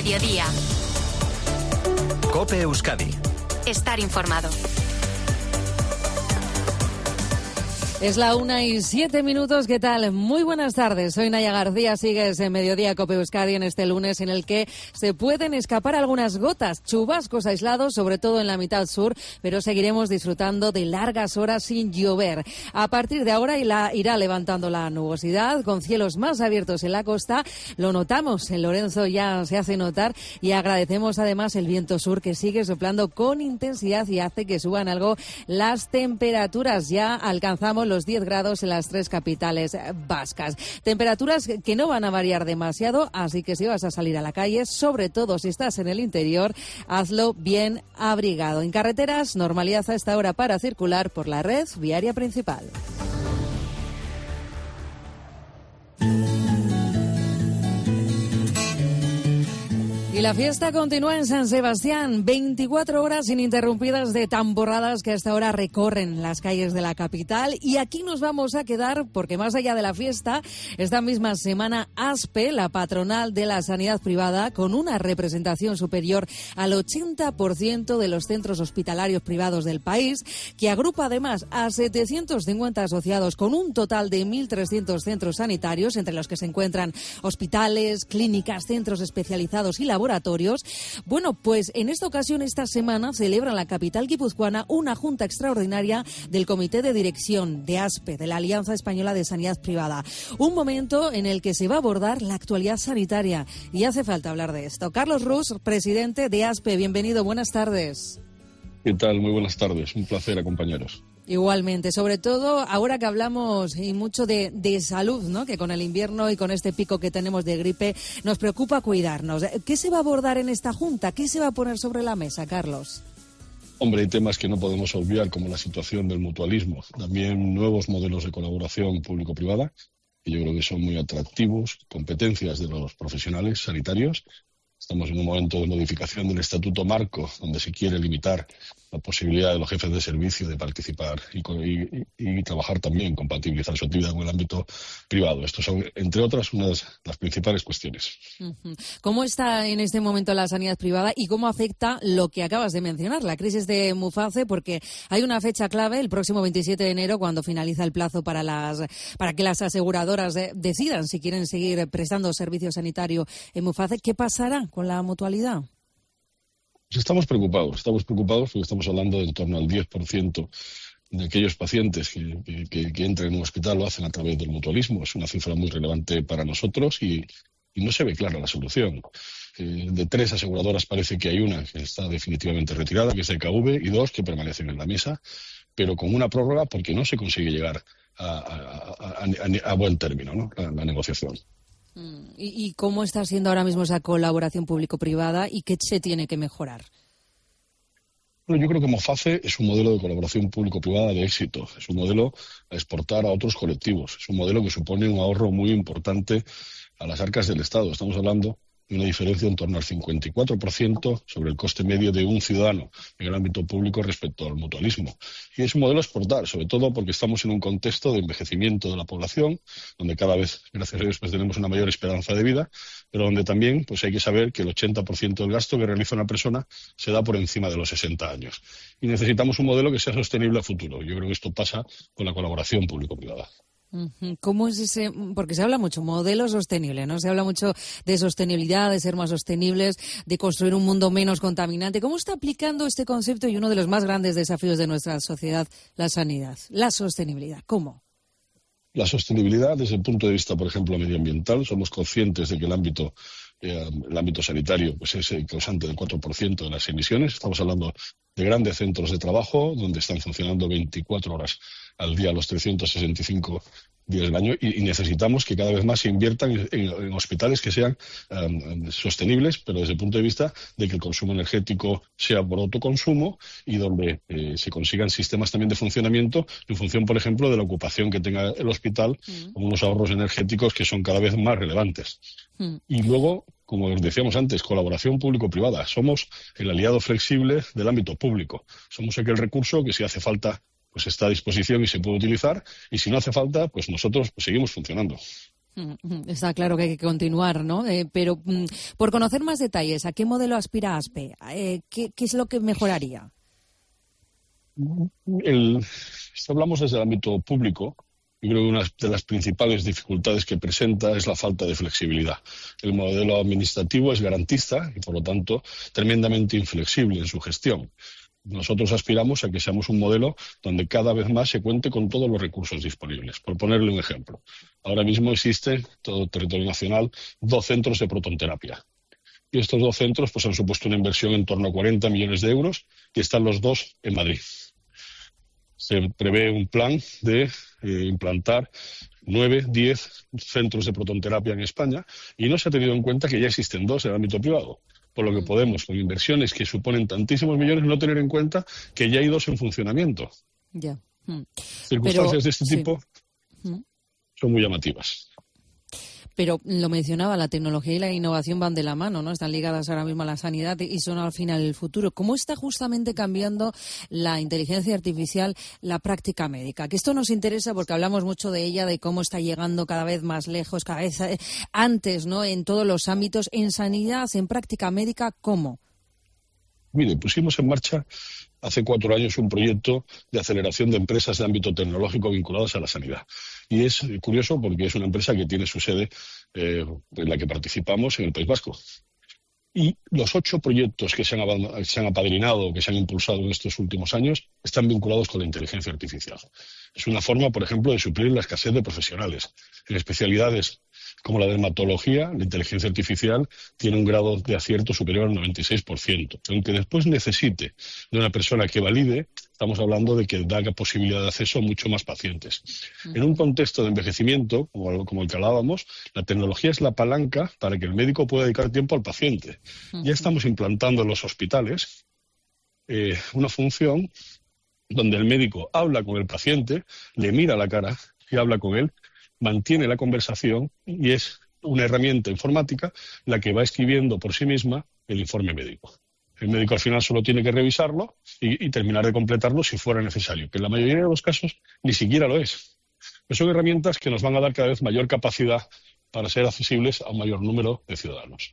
mediodía. COPE Euskadi. Estar informado. Es la 1:07. ¿Qué tal? Muy buenas tardes. Soy Naya García. Sigues en Mediodía COPE Euskadi en este lunes en el que se pueden escapar algunas gotas, chubascos aislados, sobre todo en la mitad sur, pero seguiremos disfrutando de largas horas sin llover. A partir de ahora irá levantando la nubosidad, con cielos más abiertos en la costa. Lo notamos, en Lorenzo ya se hace notar, y agradecemos además el viento sur que sigue soplando con intensidad y hace que suban algo las temperaturas. Ya alcanzamos los 10 grados en las 3 capitales vascas. Temperaturas que no van a variar demasiado, así que si vas a salir a la calle, sobre todo si estás en el interior, hazlo bien abrigado. En carreteras, normalidad a esta hora para circular por la red viaria principal. Y la fiesta continúa en San Sebastián. 24 horas ininterrumpidas de tamborradas que hasta ahora recorren las calles de la capital. Y aquí nos vamos a quedar porque más allá de la fiesta, esta misma semana ASPE, la patronal de la sanidad privada, con una representación superior al 80% de los centros hospitalarios privados del país, que agrupa además a 750 asociados con un total de 1.300 centros sanitarios, entre los que se encuentran hospitales, clínicas, centros especializados y laboratorios. Bueno, pues en esta ocasión, esta semana, celebra en la capital guipuzcoana una junta extraordinaria del Comité de Dirección de ASPE, de la Alianza Española de Sanidad Privada. Un momento en el que se va a abordar la actualidad sanitaria y hace falta hablar de esto. Carlos Rus, presidente de ASPE, bienvenido, buenas tardes. ¿Qué tal? Muy buenas tardes, un placer acompañaros. Igualmente, sobre todo ahora que hablamos y mucho de salud, ¿no? Que con el invierno y con este pico que tenemos de gripe nos preocupa cuidarnos. ¿Qué se va a abordar en esta junta? ¿Qué se va a poner sobre la mesa, Carlos? Hombre, hay temas que no podemos obviar, como la situación del mutualismo. También nuevos modelos de colaboración público-privada, que yo creo que son muy atractivos, competencias de los profesionales sanitarios. Estamos en un momento de modificación del Estatuto Marco, donde se quiere limitar la posibilidad de los jefes de servicio de participar y trabajar también, compatibilizar su actividad con el ámbito privado. Estos son, entre otras, una de las principales cuestiones. ¿Cómo está en este momento la sanidad privada y cómo afecta lo que acabas de mencionar, la crisis de Muface? Porque hay una fecha clave, el próximo 27 de enero, cuando finaliza el plazo para que las aseguradoras decidan si quieren seguir prestando servicio sanitario en Muface. ¿Qué pasará con la mutualidad? Pues estamos preocupados porque estamos hablando de en torno al 10% de aquellos pacientes que entran en un hospital lo hacen a través del mutualismo. Es una cifra muy relevante para nosotros y no se ve clara la solución. De 3 aseguradoras parece que hay una que está definitivamente retirada, que es el KV, y 2 que permanecen en la mesa, pero con una prórroga porque no se consigue llegar a buen término, ¿no? La negociación. ¿Y cómo está siendo ahora mismo esa colaboración público-privada y qué se tiene que mejorar? Bueno, yo creo que Muface es un modelo de colaboración público-privada de éxito. Es un modelo a exportar a otros colectivos. Es un modelo que supone un ahorro muy importante a las arcas del Estado. Estamos hablando de una diferencia en torno al 54% sobre el coste medio de un ciudadano en el ámbito público respecto al mutualismo. Y es un modelo a exportar, sobre todo porque estamos en un contexto de envejecimiento de la población, donde cada vez, gracias a Dios, pues tenemos una mayor esperanza de vida, pero donde también pues hay que saber que el 80% del gasto que realiza una persona se da por encima de los 60 años. Y necesitamos un modelo que sea sostenible a futuro. Yo creo que esto pasa con la colaboración público-privada. ¿Cómo es ese? Porque se habla mucho modelo sostenible, ¿no? Se habla mucho de sostenibilidad, de ser más sostenibles, de construir un mundo menos contaminante. ¿Cómo está aplicando este concepto y uno de los más grandes desafíos de nuestra sociedad, la sanidad, la sostenibilidad? ¿Cómo? La sostenibilidad desde el punto de vista, por ejemplo, medioambiental. Somos conscientes de que el ámbito sanitario pues es el causante del 4% de las emisiones. Estamos hablando de grandes centros de trabajo donde están funcionando 24 horas al día, los 365 días del año, y necesitamos que cada vez más se inviertan en hospitales que sean sostenibles, pero desde el punto de vista de que el consumo energético sea por autoconsumo y donde se consigan sistemas también de funcionamiento en función, por ejemplo, de la ocupación que tenga el hospital, con unos ahorros energéticos que son cada vez más relevantes. Y luego, como decíamos antes, colaboración público-privada. Somos el aliado flexible del ámbito público. Somos aquel recurso que si hace falta pues está a disposición y se puede utilizar, y si no hace falta, pues nosotros pues seguimos funcionando. Está claro que hay que continuar, ¿no? Pero por conocer más detalles, ¿a qué modelo aspira ASPE? ¿Qué es lo que mejoraría? Si hablamos desde el ámbito público, yo creo que una de las principales dificultades que presenta es la falta de flexibilidad. El modelo administrativo es garantista y, por lo tanto, tremendamente inflexible en su gestión. Nosotros aspiramos a que seamos un modelo donde cada vez más se cuente con todos los recursos disponibles. Por ponerle un ejemplo, ahora mismo existe en todo el territorio nacional 2 centros de protonterapia. Y estos 2 centros pues, han supuesto una inversión en torno a 40 millones de euros y están los 2 en Madrid. Se prevé un plan de implantar 9, 10 centros de protonterapia en España y no se ha tenido en cuenta que ya existen 2 en el ámbito privado. Por lo que podemos, con inversiones que suponen tantísimos millones, no tener en cuenta que ya hay 2 en funcionamiento. Ya. Circunstancias de este tipo son muy llamativas. Pero lo mencionaba, la tecnología y la innovación van de la mano, ¿no? Están ligadas ahora mismo a la sanidad y son al final el futuro. ¿Cómo está justamente cambiando la inteligencia artificial la práctica médica? Que esto nos interesa porque hablamos mucho de ella, de cómo está llegando cada vez más lejos, cada vez antes, ¿no? En todos los ámbitos, en sanidad, en práctica médica, ¿cómo? Mire, pusimos en marcha hace 4 años un proyecto de aceleración de empresas de ámbito tecnológico vinculadas a la sanidad. Y es curioso porque es una empresa que tiene su sede en la que participamos en el País Vasco. Y los 8 proyectos que se han apadrinado, que se han impulsado en estos últimos años, están vinculados con la inteligencia artificial. Es una forma, por ejemplo, de suplir la escasez de profesionales. En especialidades como la dermatología, la inteligencia artificial tiene un grado de acierto superior al 96%. Aunque después necesite de una persona que valide, estamos hablando de que da posibilidad de acceso a mucho más pacientes. En un contexto de envejecimiento, como el que hablábamos, la tecnología es la palanca para que el médico pueda dedicar tiempo al paciente. Ya estamos implantando en los hospitales una función donde el médico habla con el paciente, le mira a la cara y habla con él, mantiene la conversación y es una herramienta informática la que va escribiendo por sí misma el informe médico. El médico al final solo tiene que revisarlo y terminar de completarlo si fuera necesario, que en la mayoría de los casos ni siquiera lo es. Pero son herramientas que nos van a dar cada vez mayor capacidad para ser accesibles a un mayor número de ciudadanos.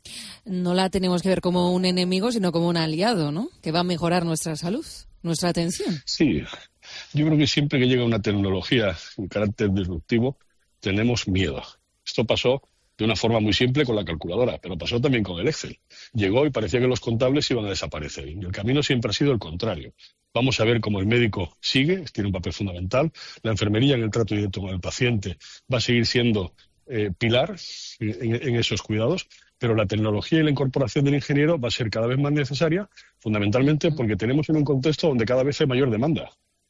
No la tenemos que ver como un enemigo, sino como un aliado, ¿no? Que va a mejorar nuestra salud, nuestra atención. Sí, yo creo que siempre que llega una tecnología con carácter disruptivo, tenemos miedo. Esto pasó de una forma muy simple con la calculadora, pero pasó también con el Excel. Llegó y parecía que los contables iban a desaparecer. Y el camino siempre ha sido el contrario. Vamos a ver cómo el médico sigue, tiene un papel fundamental. La enfermería en el trato directo con el paciente va a seguir siendo pilar en esos cuidados, pero la tecnología y la incorporación del ingeniero va a ser cada vez más necesaria, fundamentalmente porque tenemos en un contexto donde cada vez hay mayor demanda.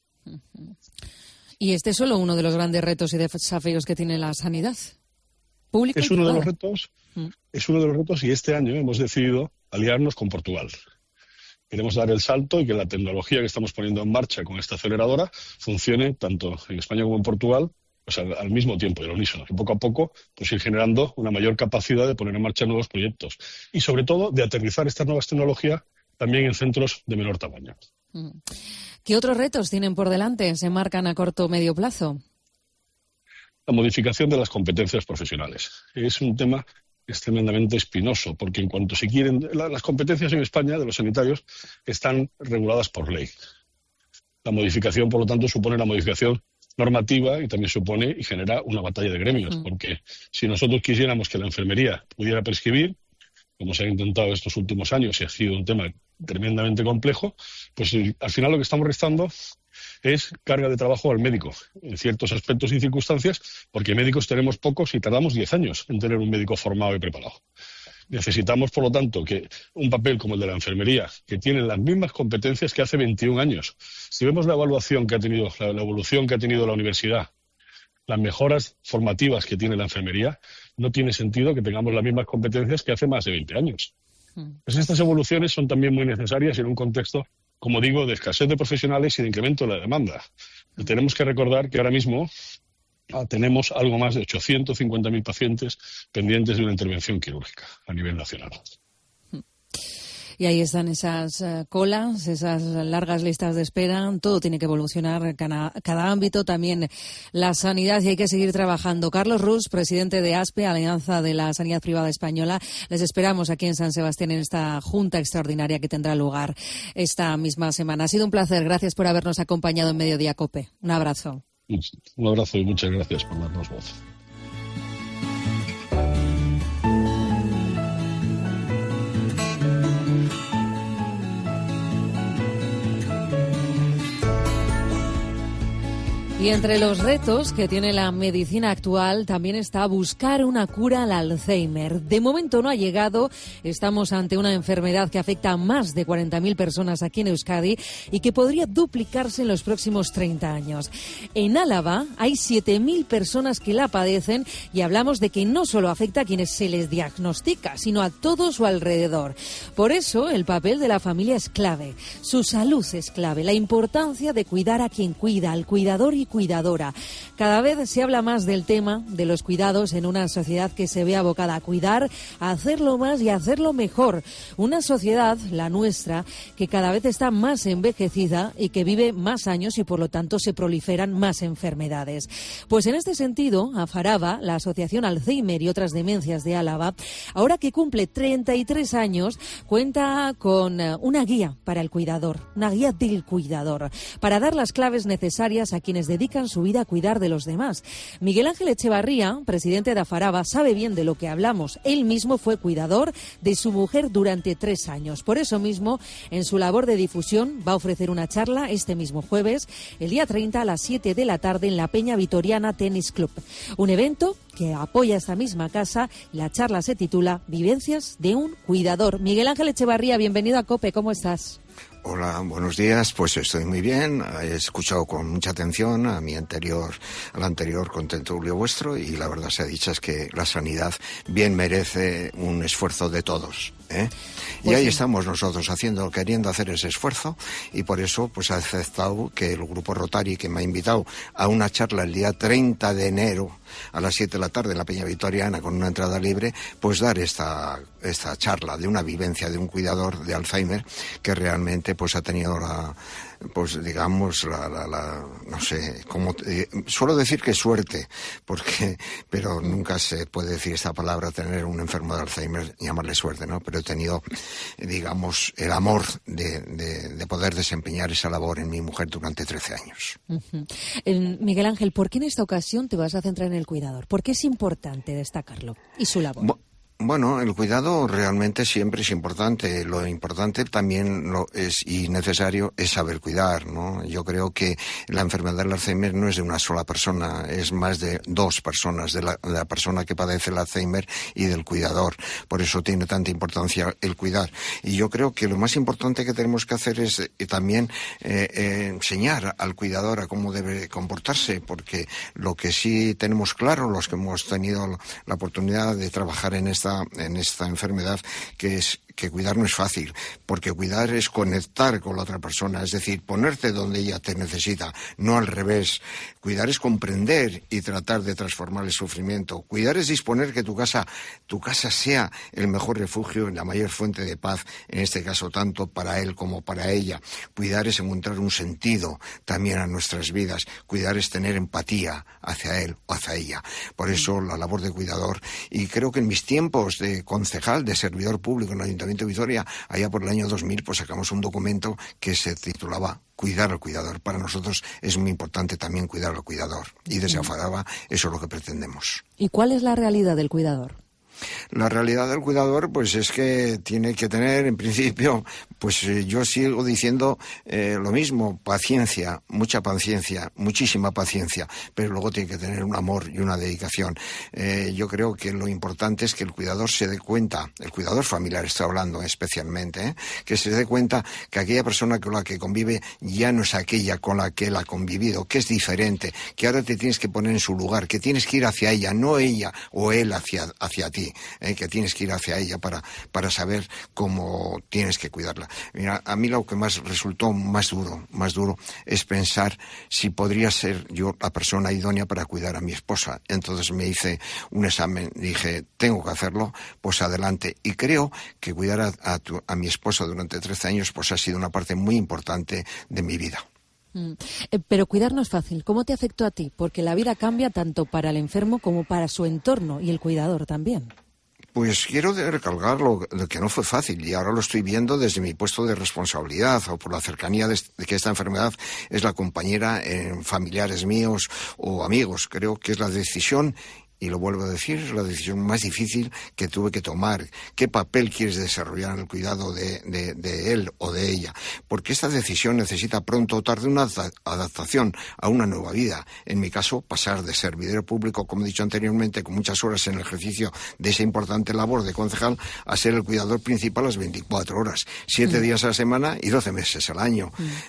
Y este es solo uno de los grandes retos y desafíos que tiene la sanidad pública. Es uno de los retos y este año hemos decidido aliarnos con Portugal. Queremos dar el salto y que la tecnología que estamos poniendo en marcha con esta aceleradora funcione tanto en España como en Portugal, pues al mismo tiempo y al unísono, y poco a poco pues ir generando una mayor capacidad de poner en marcha nuevos proyectos y sobre todo de aterrizar estas nuevas tecnologías también en centros de menor tamaño. ¿Qué otros retos tienen por delante? ¿Se marcan a corto o medio plazo? La modificación de las competencias profesionales. Es un tema que es tremendamente espinoso, porque en cuanto se quieren... Las competencias en España de los sanitarios están reguladas por ley. La modificación, por lo tanto, supone una modificación normativa y también supone y genera una batalla de gremios, porque si nosotros quisiéramos que la enfermería pudiera prescribir, como se ha intentado estos últimos años y ha sido un tema tremendamente complejo, pues al final lo que estamos restando es carga de trabajo al médico en ciertos aspectos y circunstancias, porque médicos tenemos pocos y tardamos 10 años en tener un médico formado y preparado. Necesitamos, por lo tanto, que un papel como el de la enfermería, que tiene las mismas competencias que hace 21 años. Si vemos la evaluación que ha tenido, la evolución que ha tenido la universidad, las mejoras formativas que tiene la enfermería, no tiene sentido que tengamos las mismas competencias que hace más de 20 años. Pues estas evoluciones son también muy necesarias en un contexto, como digo, de escasez de profesionales y de incremento de la demanda. Y tenemos que recordar que ahora mismo tenemos algo más de 850.000 pacientes pendientes de una intervención quirúrgica a nivel nacional. Y ahí están esas colas, esas largas listas de espera. Todo tiene que evolucionar, cada ámbito, también la sanidad, y hay que seguir trabajando. Carlos Rus, presidente de ASPE, Alianza de la Sanidad Privada Española. Les esperamos aquí en San Sebastián en esta junta extraordinaria que tendrá lugar esta misma semana. Ha sido un placer. Gracias por habernos acompañado en Mediodía COPE. Un abrazo. Un abrazo y muchas gracias por darnos voz. Y entre los retos que tiene la medicina actual también está buscar una cura al Alzheimer. De momento no ha llegado. Estamos ante una enfermedad que afecta a más de 40.000 personas aquí en Euskadi y que podría duplicarse en los próximos 30 años. En Álava hay 7.000 personas que la padecen y hablamos de que no solo afecta a quienes se les diagnostica, sino a todo su alrededor. Por eso el papel de la familia es clave. Su salud es clave. La importancia de cuidar a quien cuida, al cuidador y cuidadora. Cada vez se habla más del tema de los cuidados en una sociedad que se ve abocada a cuidar, a hacerlo más y a hacerlo mejor. Una sociedad, la nuestra, que cada vez está más envejecida y que vive más años y por lo tanto se proliferan más enfermedades. Pues en este sentido, Afaraba, la Asociación Alzheimer y otras demencias de Álava, ahora que cumple 33 años, cuenta con una guía para el cuidador, una guía del cuidador, para dar las claves necesarias a quienes dedican su vida a cuidar de los demás. Miguel Ángel Echevarría, presidente de Afaraba, sabe bien de lo que hablamos. Él mismo fue cuidador de su mujer durante 3 años. Por eso mismo, en su labor de difusión, va a ofrecer una charla este mismo jueves, el día 30 a las 7 de la tarde en la Peña Vitoriana Tennis Club. Un evento que apoya esta misma casa. La charla se titula Vivencias de un cuidador. Miguel Ángel Echevarría, bienvenido a COPE. ¿Cómo estás? Hola, buenos días. Pues estoy muy bien. He escuchado con mucha atención al anterior contertulio vuestro, y la verdad sea dicha es que la sanidad bien merece un esfuerzo de todos, ¿eh? Y ahí estamos nosotros queriendo hacer ese esfuerzo, y por eso pues he aceptado que el Grupo Rotary, que me ha invitado a una charla el día 30 de enero a las 7 de la tarde en la Peña Vitoriana con una entrada libre, pues dar esta charla de una vivencia de un cuidador de Alzheimer que realmente pues ha tenido no sé, suelo decir que suerte, pero nunca se puede decir esta palabra, tener un enfermo de Alzheimer, llamarle suerte, ¿no? Pero he tenido, digamos, el amor de poder desempeñar esa labor en mi mujer durante 13 años. Uh-huh. Miguel Ángel, ¿por qué en esta ocasión te vas a centrar en el cuidador? ¿Por qué es importante destacarlo y su labor? Bueno, el cuidado realmente siempre es importante. Lo importante también y necesario es saber cuidar, ¿no? Yo creo que la enfermedad del Alzheimer no es de una sola persona, es más de 2 personas, de la persona que padece el Alzheimer y del cuidador. Por eso tiene tanta importancia el cuidar. Y yo creo que lo más importante que tenemos que hacer es también enseñar al cuidador a cómo debe comportarse, porque lo que sí tenemos claro, los que hemos tenido la oportunidad de trabajar en esta enfermedad, que es que cuidar no es fácil, porque cuidar es conectar con la otra persona, es decir, ponerte donde ella te necesita, no al revés. Cuidar es comprender y tratar de transformar el sufrimiento. Cuidar es disponer que tu casa sea el mejor refugio y la mayor fuente de paz, en este caso tanto para él como para ella. Cuidar es encontrar un sentido también a nuestras vidas. Cuidar es tener empatía hacia él o hacia ella. Por eso la labor de cuidador, y creo que en mis tiempos de concejal, de servidor público en el Ayuntamiento de Vitoria, allá por el año 2000, pues sacamos un documento que se titulaba Cuidar al cuidador. Para nosotros es muy importante también cuidar al cuidador, y desde Afaraba eso es lo que pretendemos. ¿Y cuál es la realidad del cuidador? La realidad del cuidador, pues es que tiene que tener, en principio, pues yo sigo diciendo lo mismo, paciencia, mucha paciencia, muchísima paciencia, pero luego tiene que tener un amor y una dedicación. Yo creo que lo importante es que el cuidador se dé cuenta, el cuidador familiar está hablando especialmente, que se dé cuenta que aquella persona con la que convive ya no es aquella con la que él ha convivido, que es diferente, que ahora te tienes que poner en su lugar, que tienes que ir hacia ella, no ella o él hacia ti. que tienes que ir hacia ella para saber cómo tienes que cuidarla. Mira, a mí lo que más resultó más duro es pensar si podría ser yo la persona idónea para cuidar a mi esposa. Entonces me hice un examen, dije, tengo que hacerlo, pues adelante. Y creo que cuidar a mi esposa durante 13 años pues ha sido una parte muy importante de mi vida. Pero cuidar no es fácil. ¿Cómo te afectó a ti? Porque la vida cambia tanto para el enfermo como para su entorno y el cuidador también. Pues quiero recalcar lo que no fue fácil y ahora lo estoy viendo desde mi puesto de responsabilidad o por la cercanía de que esta enfermedad es la compañera en familiares míos o amigos. Creo que es la decisión, y lo vuelvo a decir, es la decisión más difícil que tuve que tomar. ¿Qué papel quieres desarrollar en el cuidado de él o de ella? Porque esta decisión necesita pronto o tarde una adaptación a una nueva vida. En mi caso, pasar de servidor público, como he dicho anteriormente, con muchas horas en el ejercicio de esa importante labor de concejal, a ser el cuidador principal las 24 horas, 7 días a la semana y 12 meses al año.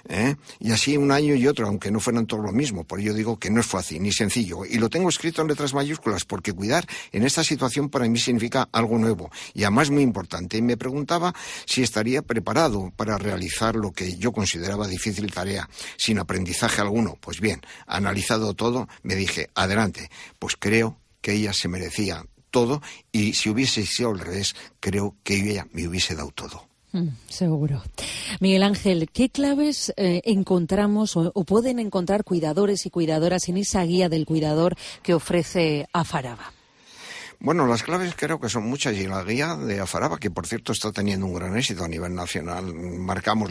Y así un año y otro, aunque no fueran todo lo mismo. Por ello digo que no es fácil ni sencillo. Y lo tengo escrito en letras mayúsculas, porque cuidar en esta situación para mí significa algo nuevo y además muy importante. Y me preguntaba si estaría preparado para realizar lo que yo consideraba difícil tarea, sin aprendizaje alguno. Pues bien, analizado todo, me dije, adelante, pues creo que ella se merecía todo y si hubiese sido al revés, creo que ella me hubiese dado todo. Seguro. Miguel Ángel, ¿qué claves encontramos o pueden encontrar cuidadores y cuidadoras en esa guía del cuidador que ofrece Afaraba? Bueno, las claves creo que son muchas y la guía de Afaraba, que por cierto está teniendo un gran éxito a nivel nacional. Marcamos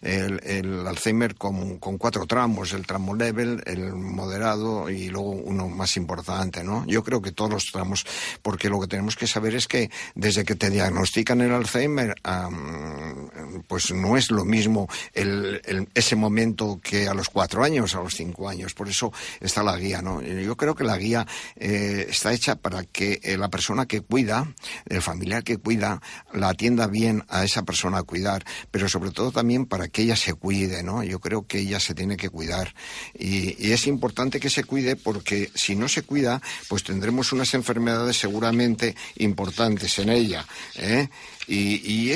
el Alzheimer con 4 tramos, el tramo level, el moderado y luego uno más importante, ¿no? Yo creo que todos los tramos, porque lo que tenemos que saber es que desde que te diagnostican el Alzheimer, pues no es lo mismo ese momento que a los 4 años, a los 5 años. Por eso está la guía, ¿no? Yo creo que la guía está hecha para que la persona que cuida, el familiar que cuida, la atienda bien a esa persona a cuidar, pero sobre todo también para que ella se cuide, ¿no? Yo creo que ella se tiene que cuidar y es importante que se cuide porque si no se cuida, pues tendremos unas enfermedades seguramente importantes en ella, Y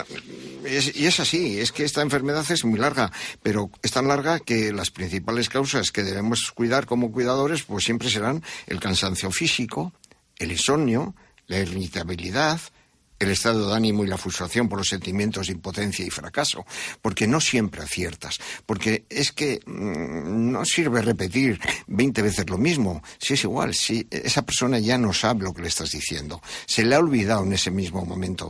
es así, es que esta enfermedad es muy larga, pero es tan larga que las principales causas que debemos cuidar como cuidadores pues siempre serán el cansancio físico, el insomnio, la irritabilidad, el estado de ánimo y la frustración por los sentimientos de impotencia y fracaso, porque no siempre aciertas, porque es que no sirve repetir 20 veces lo mismo, si es igual, si esa persona ya no sabe lo que le estás diciendo, se le ha olvidado en ese mismo momento,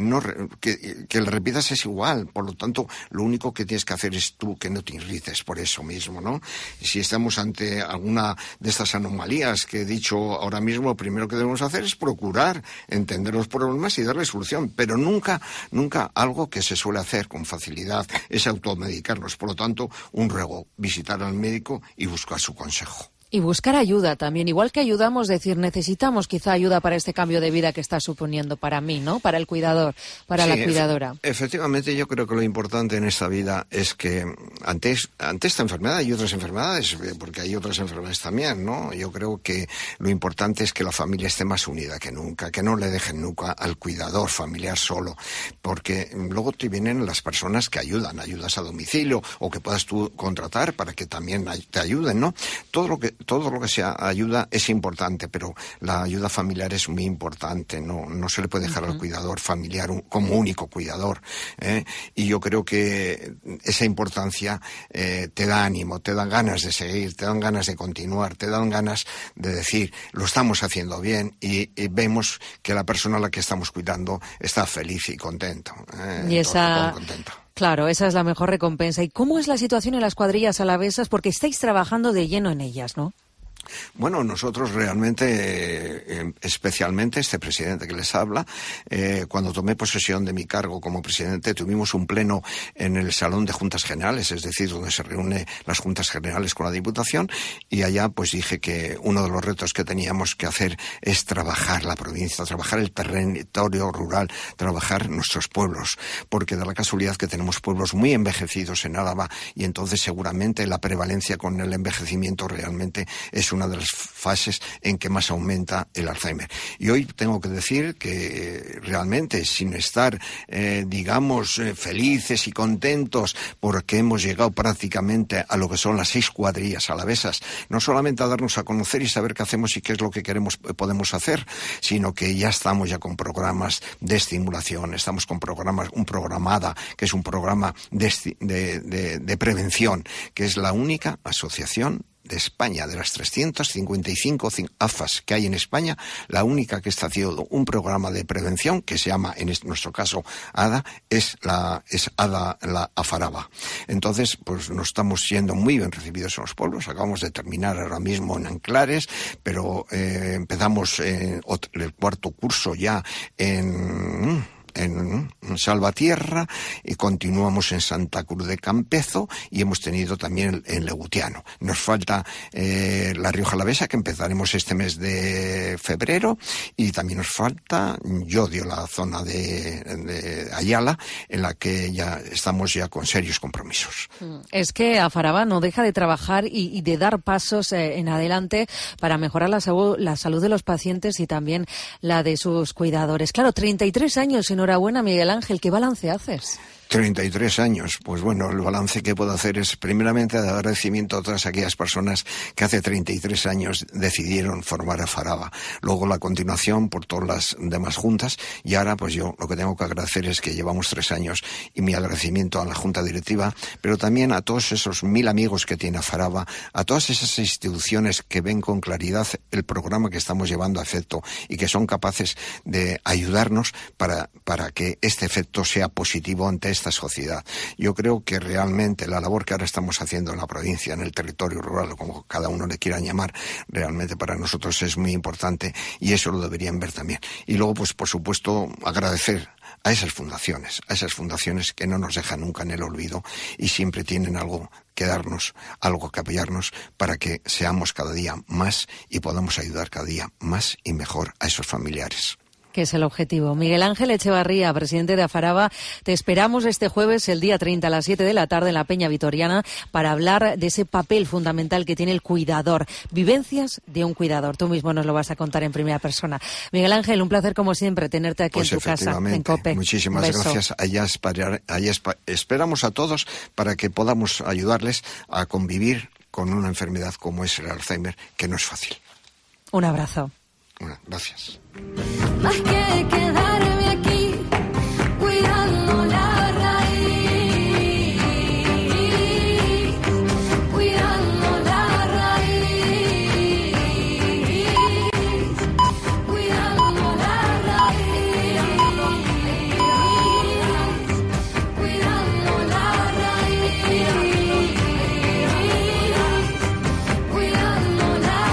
que le repitas es igual, por lo tanto, lo único que tienes que hacer es tú que no te irrites por eso mismo, ¿no? Si estamos ante alguna de estas anomalías que he dicho ahora mismo, lo primero que debemos hacer es procurar entender los problemas y darle solución, pero nunca algo que se suele hacer con facilidad es automedicarnos. Por lo tanto, un ruego, visitar al médico y buscar su consejo. Y buscar ayuda también, igual que ayudamos, decir, necesitamos quizá ayuda para este cambio de vida que está suponiendo para mí, ¿no? Para el cuidador, para la cuidadora. Efectivamente, yo creo que lo importante en esta vida es que ante esta enfermedad y otras enfermedades, porque hay otras enfermedades también, ¿no? Yo creo que lo importante es que la familia esté más unida que nunca, que no le dejen nunca al cuidador familiar solo, porque luego te vienen las personas que ayudas a domicilio o que puedas tú contratar para que también te ayuden, ¿no? Todo lo que sea ayuda es importante, pero la ayuda familiar es muy importante, no se le puede dejar al cuidador familiar como único cuidador, y yo creo que esa importancia te da ánimo, te dan ganas de seguir, te dan ganas de continuar, te dan ganas de decir, lo estamos haciendo bien y vemos que la persona a la que estamos cuidando está feliz y contenta. Claro, esa es la mejor recompensa. ¿Y cómo es la situación en las cuadrillas alavesas? Porque estáis trabajando de lleno en ellas, ¿no? Bueno, nosotros realmente, especialmente este presidente que les habla, cuando tomé posesión de mi cargo como presidente, tuvimos un pleno en el Salón de Juntas Generales, es decir, donde se reúnen las Juntas Generales con la Diputación, y allá pues dije que uno de los retos que teníamos que hacer es trabajar la provincia, trabajar el territorio rural, trabajar nuestros pueblos, porque da la casualidad que tenemos pueblos muy envejecidos en Álava, y entonces seguramente la prevalencia con el envejecimiento realmente es una de las fases en que más aumenta el Alzheimer. Y hoy tengo que decir que realmente, sin estar, felices y contentos porque hemos llegado prácticamente a lo que son las 6 cuadrillas alavesas, no solamente a darnos a conocer y saber qué hacemos y qué es lo que podemos hacer, sino que ya estamos con programas de estimulación, estamos con un programada, que es un programa de prevención, que es la única asociación de España, de las 355 AFAS que hay en España, la única que está haciendo un programa de prevención que se llama, en nuestro caso, ADA, es ADA, la AFARABA. Entonces, pues nos estamos siendo muy bien recibidos en los pueblos. Acabamos de terminar ahora mismo en Anclares, pero empezamos el 4º curso ya en Salvatierra, y continuamos en Santa Cruz de Campezo, y hemos tenido también en Legutiano. Nos falta la Rioja Alavesa, que empezaremos este mes de febrero, y también nos falta Llodio, la zona de Ayala, en la que ya estamos con serios compromisos. Es que Afaraba no deja de trabajar y de dar pasos en adelante para mejorar la salud de los pacientes y también la de sus cuidadores. Claro, 33 años, enhorabuena, Miguel Ángel. ¿Qué balance haces? 33 años. Pues bueno, el balance que puedo hacer es primeramente de agradecimiento a todas aquellas personas que hace 33 años decidieron formar Afaraba. Luego la continuación por todas las demás juntas, y ahora pues yo lo que tengo que agradecer es que llevamos 3 años, y mi agradecimiento a la Junta Directiva, pero también a todos esos 1000 amigos que tiene Afaraba, a todas esas instituciones que ven con claridad el programa que estamos llevando a efecto y que son capaces de ayudarnos para que este efecto sea positivo ante esta sociedad. Yo creo que realmente la labor que ahora estamos haciendo en la provincia, en el territorio rural, o como cada uno le quiera llamar, realmente para nosotros es muy importante, y eso lo deberían ver también. Y luego, pues por supuesto, agradecer a esas fundaciones que no nos dejan nunca en el olvido y siempre tienen algo que darnos, algo que apoyarnos para que seamos cada día más y podamos ayudar cada día más y mejor a esos familiares. Que es el objetivo. Miguel Ángel Echevarría, presidente de Afaraba, te esperamos este jueves, el día 30, a las 7 de la tarde, en la Peña Vitoriana, para hablar de ese papel fundamental que tiene el cuidador. Vivencias de un cuidador. Tú mismo nos lo vas a contar en primera persona. Miguel Ángel, un placer como siempre tenerte aquí en tu casa, en COPE. Muchísimas gracias. Allá esperamos a todos para que podamos ayudarles a convivir con una enfermedad como es el Alzheimer, que no es fácil. Un abrazo. Gracias. Más que quedarme aquí cuidando la raíz, cuidando la raíz, cuidando la raíz, cuidando la raíz, cuidando la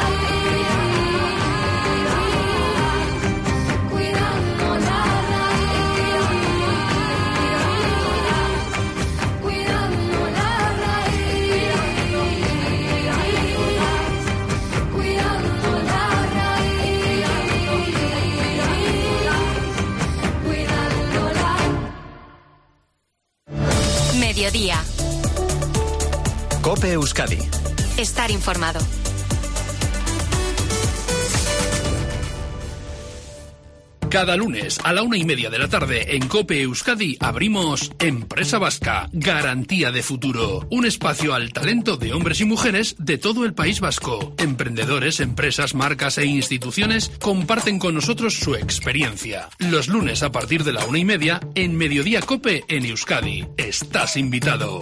Mediodía. COPE Euskadi. Estar informado. Cada lunes a la 1:30 de la tarde en COPE Euskadi abrimos Empresa Vasca, Garantía de Futuro. Un espacio al talento de hombres y mujeres de todo el País Vasco. Emprendedores, empresas, marcas e instituciones comparten con nosotros su experiencia. Los lunes a partir de la 1:30 en Mediodía COPE en Euskadi. Estás invitado.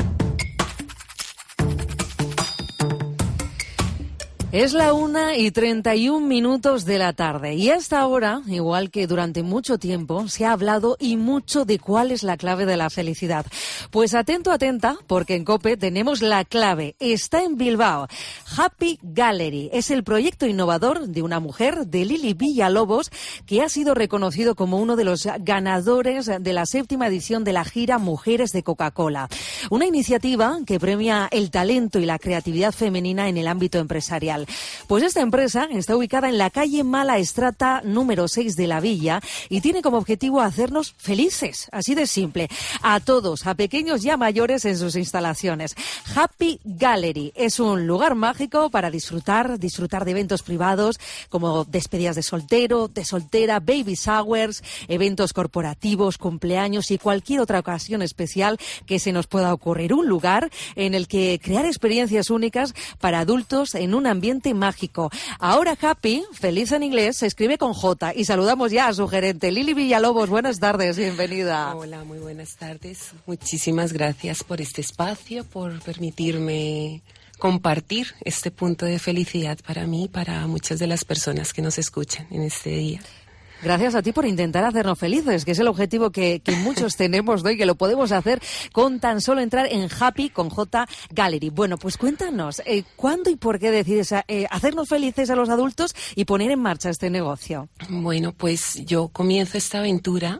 Es la 1:31 de la tarde y hasta ahora, igual que durante mucho tiempo, se ha hablado y mucho de cuál es la clave de la felicidad. Pues atento, atenta, porque en COPE tenemos la clave. Está en Bilbao. Happy Gallery es el proyecto innovador de una mujer, de Lili Villalobos, que ha sido reconocido como uno de los ganadores de la 7ª edición de la gira Mujeres de Coca-Cola. Una iniciativa que premia el talento y la creatividad femenina en el ámbito empresarial. capital. Pues esta empresa está ubicada en la calle Mala Estrata número 6 de la Villa y tiene como objetivo hacernos felices, así de simple, a todos, a pequeños y a mayores en sus instalaciones. Happy Gallery es un lugar mágico para disfrutar de eventos privados como despedidas de soltero, de soltera, baby showers, eventos corporativos, cumpleaños y cualquier otra ocasión especial que se nos pueda ocurrir. Un lugar en el que crear experiencias únicas para adultos en un ambiente mágico. Ahora Happy, feliz en inglés, se escribe con J y saludamos ya a su gerente, Lili Villalobos. Buenas tardes, bienvenida. Hola, muy buenas tardes. Muchísimas gracias por este espacio, por permitirme compartir este punto de felicidad para mí y para muchas de las personas que nos escuchan en este día. Gracias a ti por intentar hacernos felices, que es el objetivo que muchos tenemos, ¿no? Y que lo podemos hacer con tan solo entrar en Happy con J Gallery. Bueno, pues cuéntanos, ¿cuándo y por qué decides hacernos felices a los adultos y poner en marcha este negocio? Bueno, pues yo comienzo esta aventura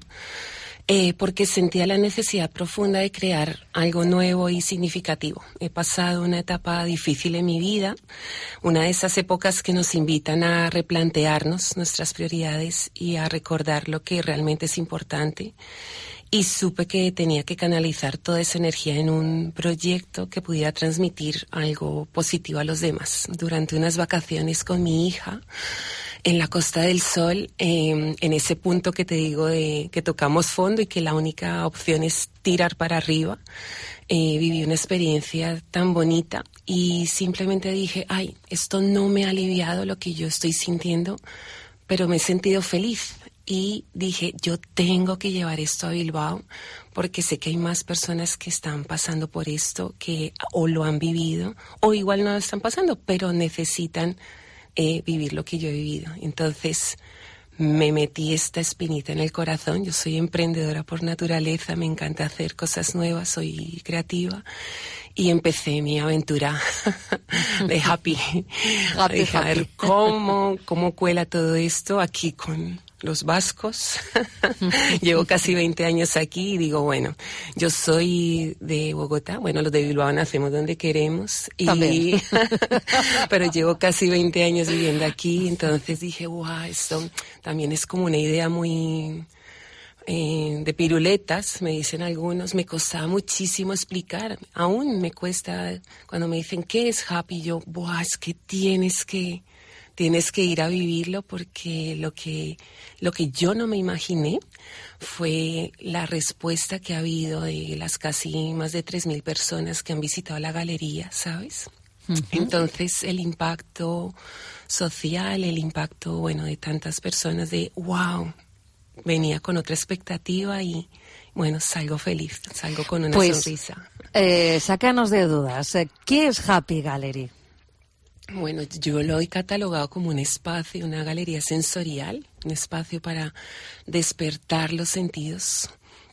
porque sentía la necesidad profunda de crear algo nuevo y significativo. He pasado una etapa difícil en mi vida, una de esas épocas que nos invitan a replantearnos nuestras prioridades y a recordar lo que realmente es importante. Y supe que tenía que canalizar toda esa energía en un proyecto que pudiera transmitir algo positivo a los demás. Durante unas vacaciones con mi hija, en la Costa del Sol, en ese punto que te digo de que tocamos fondo y que la única opción es tirar para arriba, viví una experiencia tan bonita y simplemente dije, ay, esto no me ha aliviado lo que yo estoy sintiendo, pero me he sentido feliz. Y dije, yo tengo que llevar esto a Bilbao porque sé que hay más personas que están pasando por esto, que o lo han vivido o igual no lo están pasando, pero necesitan vivir lo que yo he vivido. Entonces me metí esta espinita en el corazón. Yo soy emprendedora por naturaleza, me encanta hacer cosas nuevas, soy creativa. Y empecé mi aventura de Happy. Dije, a ver cómo cuela todo esto aquí con los vascos. Llevo casi 20 años aquí y digo, bueno, yo soy de Bogotá. Bueno, los de Bilbao nacemos donde queremos. También. Pero llevo casi 20 años viviendo aquí. Entonces dije, wow, esto también es como una idea muy de piruletas, me dicen algunos. Me costaba muchísimo explicar. Aún me cuesta cuando me dicen, ¿qué es Happy? Yo, wow, es que tienes que ir a vivirlo porque lo que yo no me imaginé fue la respuesta que ha habido de las casi más de 3.000 personas que han visitado la galería, ¿sabes? Uh-huh. Entonces el impacto social, el impacto, bueno, de tantas personas de wow, venía con otra expectativa y bueno, salgo feliz, salgo con una sonrisa. Sácanos de dudas, ¿qué es Happy Gallery? Bueno, yo lo he catalogado como un espacio, una galería sensorial, un espacio para despertar los sentidos.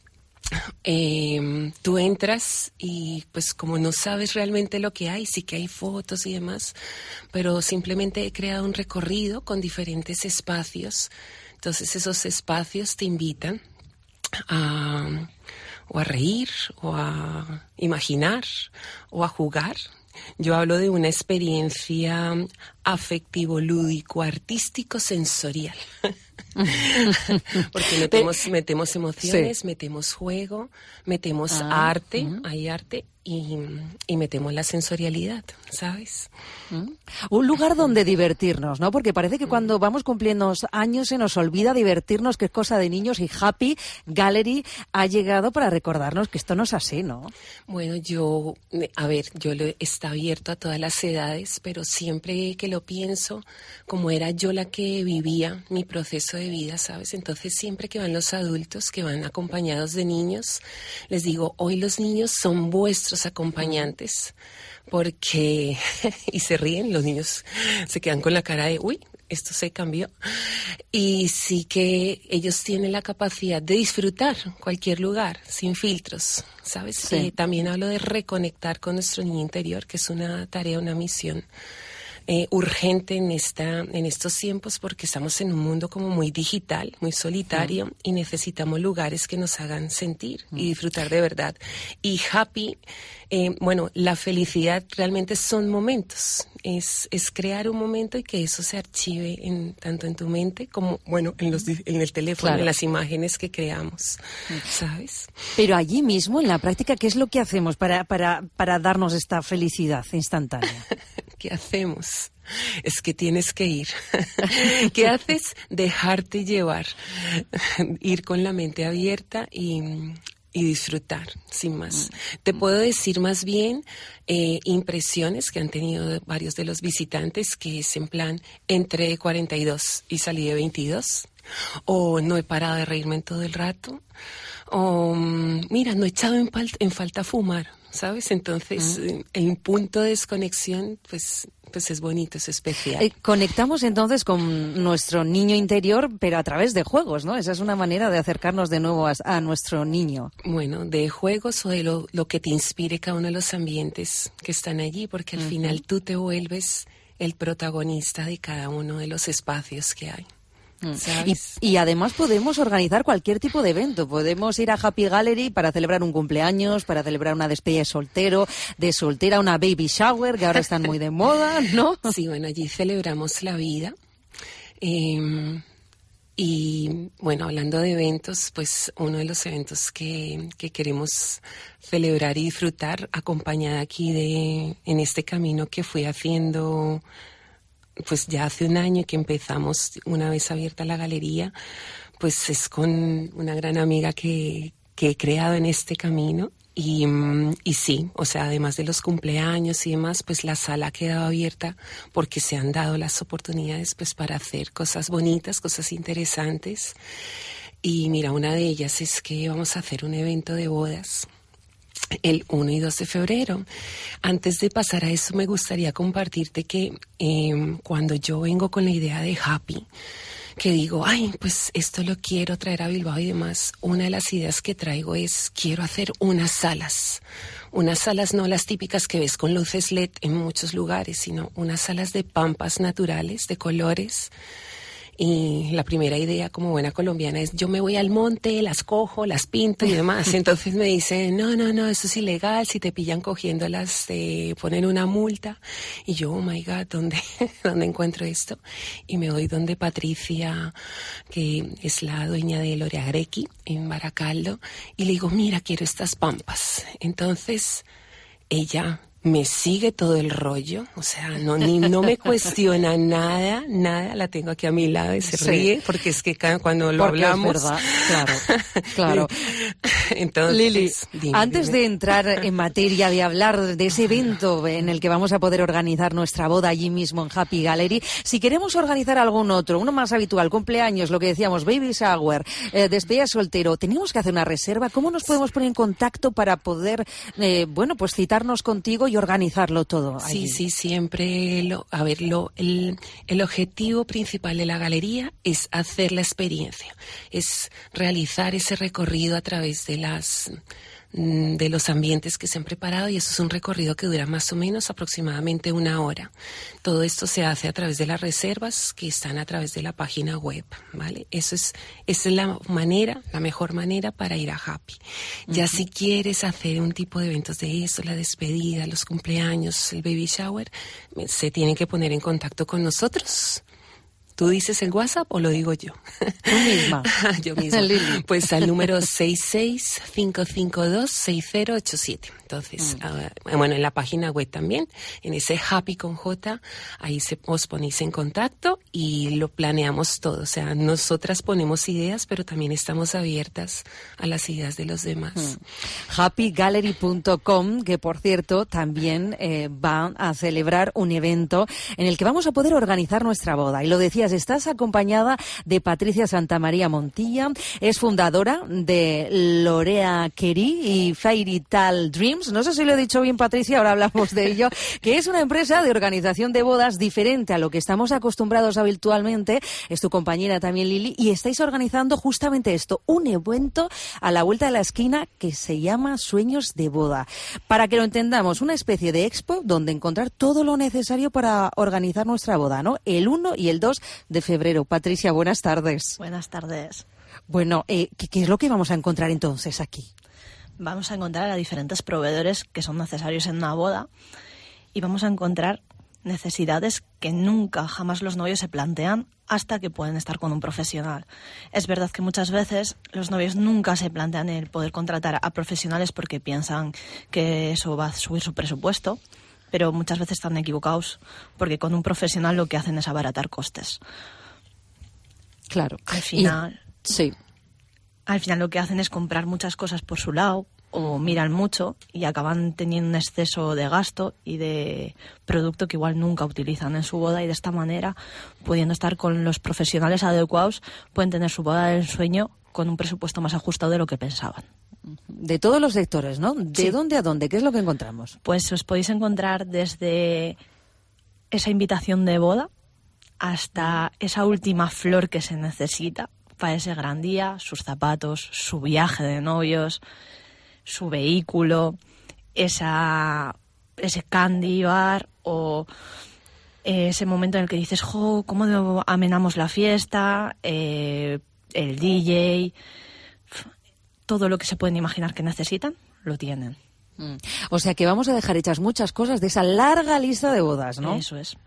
Tú entras y pues como no sabes realmente lo que hay, sí que hay fotos y demás, pero simplemente he creado un recorrido con diferentes espacios. Entonces esos espacios te invitan a reír, o a imaginar, o a jugar. Yo hablo de una experiencia afectivo-lúdico-artístico-sensorial. Porque metemos emociones, sí, metemos juego, metemos arte, hay arte, y metemos la sensorialidad, ¿sabes? Un lugar donde divertirnos, ¿no? Porque parece que cuando vamos cumpliendo años se nos olvida divertirnos, que es cosa de niños, y Happy Gallery ha llegado para recordarnos que esto no es así, ¿no? Bueno, está abierto a todas las edades, pero siempre que lo pienso, como era yo la que vivía mi proceso de vida, ¿sabes? Entonces siempre que van los adultos, que van acompañados de niños, les digo, hoy los niños son vuestros acompañantes, porque y se ríen, los niños se quedan con la cara de uy, esto se cambió, y sí que ellos tienen la capacidad de disfrutar cualquier lugar sin filtros, ¿sabes? Sí. También hablo de reconectar con nuestro niño interior, que es una tarea, una misión urgente en estos tiempos, porque estamos en un mundo como muy digital, muy solitario, y necesitamos lugares que nos hagan sentir y disfrutar de verdad. Y Happy, la felicidad realmente son momentos, es crear un momento y que eso se archive tanto en tu mente como, en el teléfono, en las imágenes que creamos, ¿sabes? Pero allí mismo, en la práctica, ¿qué es lo que hacemos para darnos esta felicidad instantánea? ¿Qué hacemos? Es que tienes que ir. ¿Qué haces? Dejarte llevar, ir con la mente abierta y disfrutar, sin más. Te puedo decir más bien impresiones que han tenido varios de los visitantes, que es en plan, entré de 42 y salí de 22, o no he parado de reírme en todo el rato, o mira, no he echado en falta fumar, ¿sabes? Entonces, el punto de desconexión, pues es bonito, es especial. Conectamos entonces con nuestro niño interior, pero a través de juegos, ¿no? Esa es una manera de acercarnos de nuevo a nuestro niño. Bueno, de juegos o de lo que te inspire cada uno de los ambientes que están allí, porque al final tú te vuelves el protagonista de cada uno de los espacios que hay. Y además podemos organizar cualquier tipo de evento. Podemos ir a Happy Gallery para celebrar un cumpleaños, para celebrar una despedida de soltera, una baby shower, que ahora están muy de moda, ¿no? Sí, bueno, allí celebramos la vida. Y bueno, hablando de eventos, pues uno de los eventos que queremos celebrar y disfrutar, acompañada aquí en este camino que fui haciendo pues ya hace un año que empezamos, una vez abierta la galería, pues es con una gran amiga que he creado en este camino. Y sí, o sea, además de los cumpleaños y demás, pues la sala ha quedado abierta porque se han dado las oportunidades pues para hacer cosas bonitas, cosas interesantes. Y mira, una de ellas es que vamos a hacer un evento de bodas el 1 y 2 de febrero. Antes de pasar a eso, me gustaría compartirte que cuando yo vengo con la idea de Happy, que digo, ay, pues esto lo quiero traer a Bilbao y demás, una de las ideas que traigo es, quiero hacer unas salas no las típicas que ves con luces LED en muchos lugares, sino unas salas de pampas naturales, de colores. Y la primera idea, como buena colombiana, es yo me voy al monte, las cojo, las pinto y demás. Entonces me dicen, no, eso es ilegal, si te pillan cogiéndolas te ponen una multa. Y yo, oh my God, ¿dónde encuentro esto? Y me voy donde Patricia, que es la dueña de Lorea Grequi, en Baracaldo, y le digo, mira, quiero estas pampas. Entonces ella me sigue todo el rollo, o sea, no me cuestiona nada, la tengo aquí a mi lado y se ríe, porque es que cuando lo hablamos... Es verdad, claro. Entonces, Lili, dime. Antes de entrar en materia, de hablar de ese evento en el que vamos a poder organizar nuestra boda allí mismo en Happy Gallery, si queremos organizar algún otro, uno más habitual, cumpleaños, lo que decíamos, baby shower, despedida soltero, ¿tenemos que hacer una reserva? ¿Cómo nos podemos poner en contacto para poder, pues citarnos contigo y organizarlo todo allí? Sí, siempre. El objetivo principal de la galería es hacer la experiencia, es realizar ese recorrido a través de los ambientes que se han preparado, y eso es un recorrido que dura más o menos aproximadamente 1 hora. Todo esto se hace a través de las reservas que están a través de la página web, ¿vale? Esa es la mejor manera para ir a Happy. Ya si quieres hacer un tipo de eventos de eso, la despedida, los cumpleaños, el baby shower, se tienen que poner en contacto con nosotros. ¿Tú dices el WhatsApp o lo digo yo? Tú misma. Yo misma. Pues al número 665526087. Entonces, en la página web también, en ese Happy con J, ahí os ponéis en contacto y lo planeamos todo. O sea, nosotras ponemos ideas, pero también estamos abiertas a las ideas de los demás. HappyGallery.com, que por cierto también va a celebrar un evento en el que vamos a poder organizar nuestra boda. Y lo decías Noticias. Estás acompañada de Patricia Santamaría Montilla, es fundadora de Lorea Querí y Fairy Tale Dreams. No sé si lo he dicho bien, Patricia, ahora hablamos de ello, que es una empresa de organización de bodas diferente a lo que estamos acostumbrados habitualmente. Es tu compañera también, Lili, y estáis organizando justamente esto, un evento a la vuelta de la esquina que se llama Sueños de Boda. Para que lo entendamos, una especie de expo donde encontrar todo lo necesario para organizar nuestra boda, ¿no? El 1 y el 2 de febrero. Patricia, buenas tardes. Buenas tardes. Bueno, ¿qué es lo que vamos a encontrar entonces aquí? Vamos a encontrar a diferentes proveedores que son necesarios en una boda y vamos a encontrar necesidades que nunca, jamás los novios se plantean hasta que pueden estar con un profesional. Es verdad que muchas veces los novios nunca se plantean el poder contratar a profesionales porque piensan que eso va a subir su presupuesto, pero muchas veces están equivocados porque con un profesional lo que hacen es abaratar costes. Claro. Al final, sí. Al final lo que hacen es comprar muchas cosas por su lado o miran mucho y acaban teniendo un exceso de gasto y de producto que igual nunca utilizan en su boda, y de esta manera, pudiendo estar con los profesionales adecuados, pueden tener su boda del sueño con un presupuesto más ajustado de lo que pensaban. De todos los sectores, ¿no? ¿De Sí. dónde a dónde? ¿Qué es lo que encontramos? Pues os podéis encontrar desde esa invitación de boda hasta esa última flor que se necesita para ese gran día, sus zapatos, su viaje de novios, su vehículo, ese candy bar o ese momento en el que dices, jo, ¿cómo amenamos la fiesta? El DJ, todo lo que se pueden imaginar que necesitan, lo tienen. O sea que vamos a dejar hechas muchas cosas de esa larga lista de bodas, ¿no? Eso es.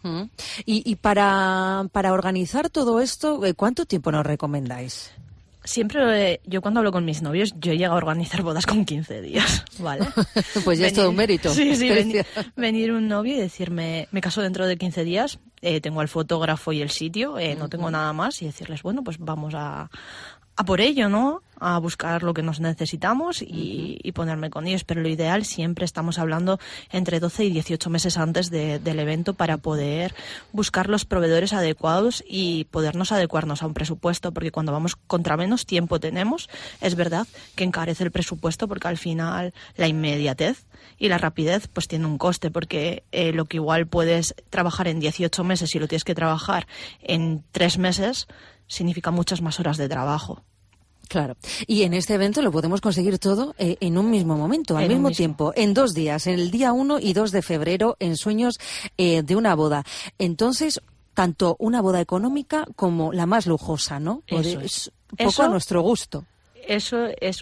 Y para organizar todo esto, ¿cuánto tiempo nos recomendáis? Siempre, yo cuando hablo con mis novios, yo llego a organizar bodas con 15 días, ¿vale? Pues ya es todo un mérito. Sí, venir un novio y decirme, me caso dentro de 15 días, tengo el fotógrafo y el sitio, no tengo nada más, y decirles, bueno, pues vamos a por ello, ¿no? A buscar lo que nos necesitamos y ponerme con ellos. Pero lo ideal, siempre estamos hablando entre 12 y 18 meses antes del evento para poder buscar los proveedores adecuados y podernos adecuarnos a un presupuesto, porque cuando vamos contra menos tiempo tenemos, es verdad que encarece el presupuesto, porque al final la inmediatez y la rapidez pues tiene un coste, porque lo que igual puedes trabajar en 18 meses y lo tienes que trabajar en 3 meses, significa muchas más horas de trabajo. Claro. Y en este evento lo podemos conseguir todo en un mismo momento, al mismo tiempo, en 2 días, en el día 1 y 2 de febrero, en Sueños de una boda. Entonces, tanto una boda económica como la más lujosa, ¿no? Eso es un poco a nuestro gusto. Eso es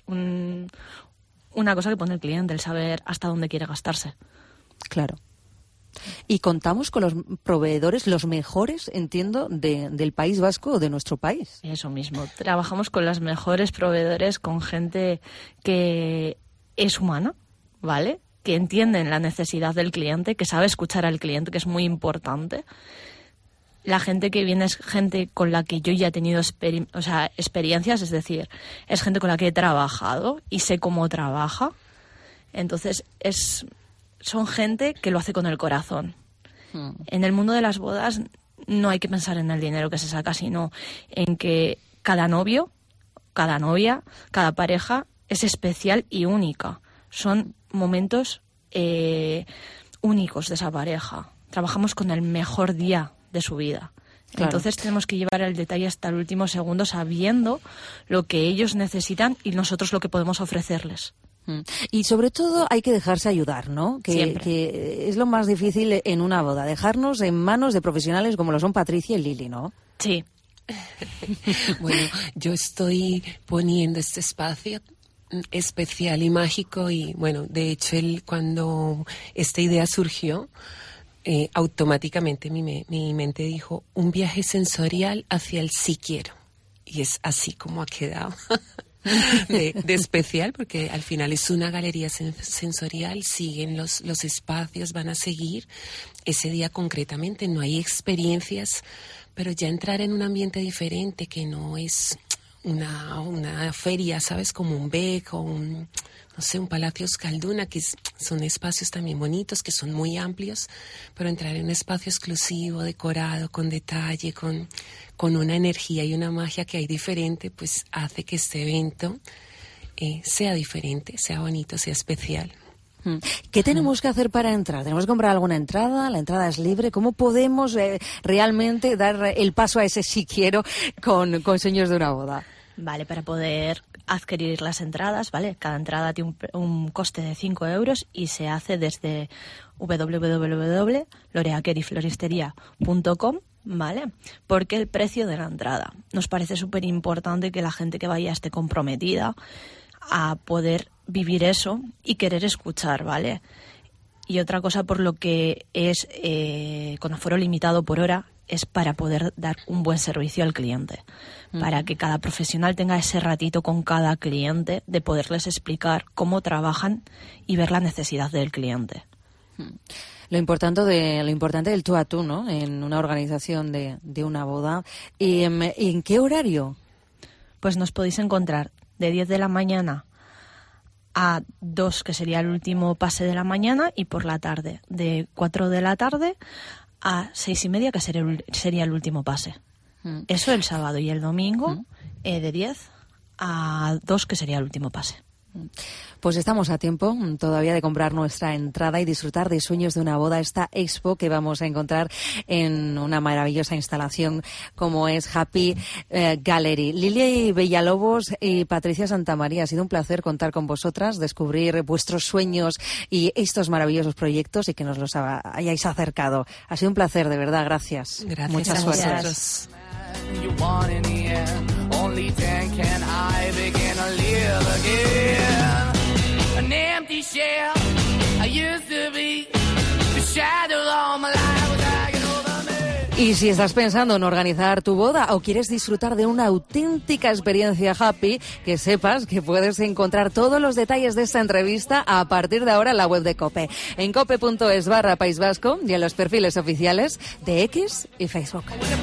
una cosa que pone el cliente, el saber hasta dónde quiere gastarse. Claro. Y contamos con los proveedores, los mejores, entiendo, del País Vasco o de nuestro país. Eso mismo. Trabajamos con los mejores proveedores, con gente que es humana, ¿vale? Que entienden la necesidad del cliente, que sabe escuchar al cliente, que es muy importante. La gente que viene es gente con la que yo ya he tenido experiencias, es decir, es gente con la que he trabajado y sé cómo trabaja. Entonces, son gente que lo hace con el corazón. En el mundo de las bodas no hay que pensar en el dinero que se saca, sino en que cada novio, cada novia, cada pareja es especial y única. Son momentos únicos de esa pareja. Trabajamos con el mejor día de su vida. Claro. Entonces tenemos que llevar el detalle hasta el último segundo, sabiendo lo que ellos necesitan y nosotros lo que podemos ofrecerles. Y sobre todo hay que dejarse ayudar, ¿no? Que es lo más difícil en una boda, dejarnos en manos de profesionales como lo son Patricia y Lili, ¿no? Sí. Bueno, yo estoy poniendo este espacio especial y mágico y, bueno, de hecho, cuando esta idea surgió, automáticamente mi mente dijo, un viaje sensorial hacia el sí quiero. Y es así como ha quedado. De especial, porque al final es una galería sensorial, siguen los espacios, van a seguir. Ese día concretamente no hay experiencias, pero ya entrar en un ambiente diferente que no es una feria, ¿sabes? Como un BEC o un Palacio Euskalduna, que son espacios también bonitos, que son muy amplios, pero entrar en un espacio exclusivo, decorado, con detalle, con una energía y una magia que hay diferente, pues hace que este evento sea diferente, sea bonito, sea especial. ¿Qué tenemos que hacer para entrar? ¿Tenemos que comprar alguna entrada? ¿La entrada es libre? ¿Cómo podemos realmente dar el paso a ese sí quiero con Sueños de una boda? Vale, para poder adquirir las entradas, ¿vale? Cada entrada tiene un coste de 5 euros y se hace desde www.loreaquerifloristeria.com, ¿vale? Porque el precio de la entrada. Nos parece súper importante que la gente que vaya esté comprometida a poder vivir eso y querer escuchar, ¿vale? Y otra cosa por lo que es con aforo limitado por hora es para poder dar un buen servicio al cliente, para que cada profesional tenga ese ratito con cada cliente de poderles explicar cómo trabajan y ver la necesidad del cliente. Lo importante del tú a tú, ¿no? En una organización de una boda. ¿Y en qué horario? Pues nos podéis encontrar de 10 de la mañana a 2, que sería el último pase de la mañana, y por la tarde, de 4 de la tarde a 6:30, que sería el último pase. Eso el sábado, y el domingo de 10 a 2, que sería el último pase. Pues estamos a tiempo todavía de comprar nuestra entrada y disfrutar de Sueños de una boda, esta expo que vamos a encontrar en una maravillosa instalación como es Happy Gallery. Lilia Villalobos y Patricia Santamaría, ha sido un placer contar con vosotras, descubrir vuestros sueños y estos maravillosos proyectos y que nos los hayáis acercado. Ha sido un placer, de verdad, gracias. Gracias. Muchas a suerte. vosotros. You want in the end. Only then can I begin to live again. An empty shell I used to be. The shadow all my life was hanging over me. Y si estás pensando en organizar tu boda o quieres disfrutar de una auténtica experiencia happy, que sepas que puedes encontrar todos los detalles de esta entrevista a partir de ahora en la web de COPE, en cope.es/País Vasco y en los perfiles oficiales de X y Facebook.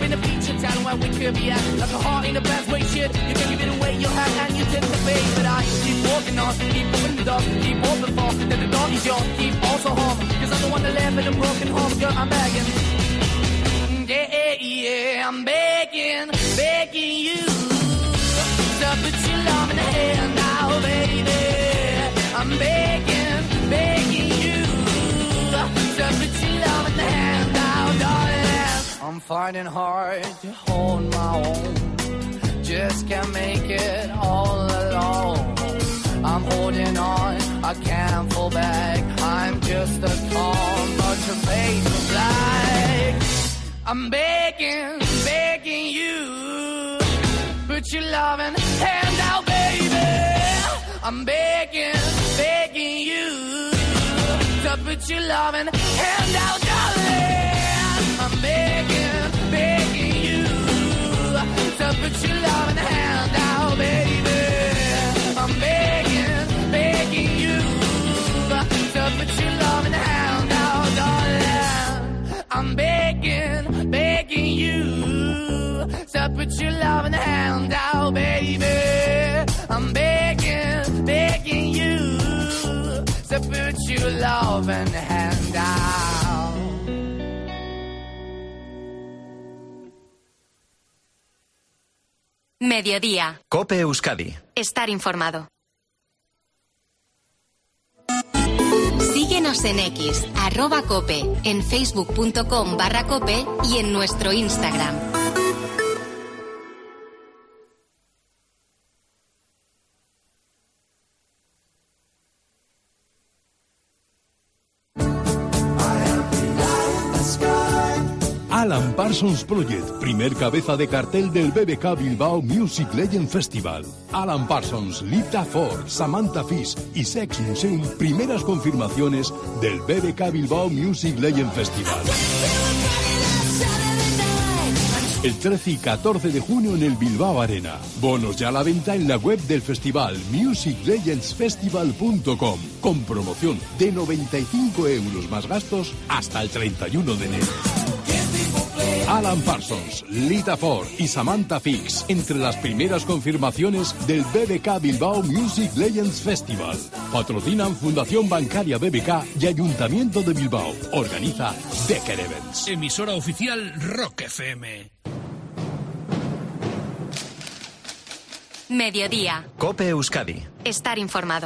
Yeah, I'm begging you to put your love in the hand now, baby. I'm begging you to put your love in the hand now, darling. I'm finding hard to hold my own, just can't make it all alone. I'm holding on, I can't fall back, I'm just a call, but your face is black. I'm begging you, put your loving hand out, baby. I'm begging you, to put your loving hand out, darling. I'm begging you, to put your loving hand out, baby. I'm begging you, to put your loving hand out, darling. I'm begging you to put your love in the hand out, baby. I'm begging you to put your love in the hand out. Mediodía. COPE Euskadi. Estar informado. Síguenos en X, @cope, en facebook.com/cope y en nuestro Instagram. Alan Parsons Project, primer cabeza de cartel del BBK Bilbao Music Legend Festival. Alan Parsons, Lita Ford, Samantha Fish y Sex Museum, primeras confirmaciones del BBK Bilbao Music Legend Festival. El 13 y 14 de junio en el Bilbao Arena. Bonos ya a la venta en la web del festival musiclegendsfestival.com, con promoción de 95 € más gastos hasta el 31 de enero. Alan Parsons, Lita Ford y Samantha Fix, entre las primeras confirmaciones del BBK Bilbao Music Legends Festival. Patrocinan Fundación Bancaria BBK y Ayuntamiento de Bilbao. Organiza Decker Events. Emisora oficial Rock FM. Mediodía. COPE Euskadi. Estar informado.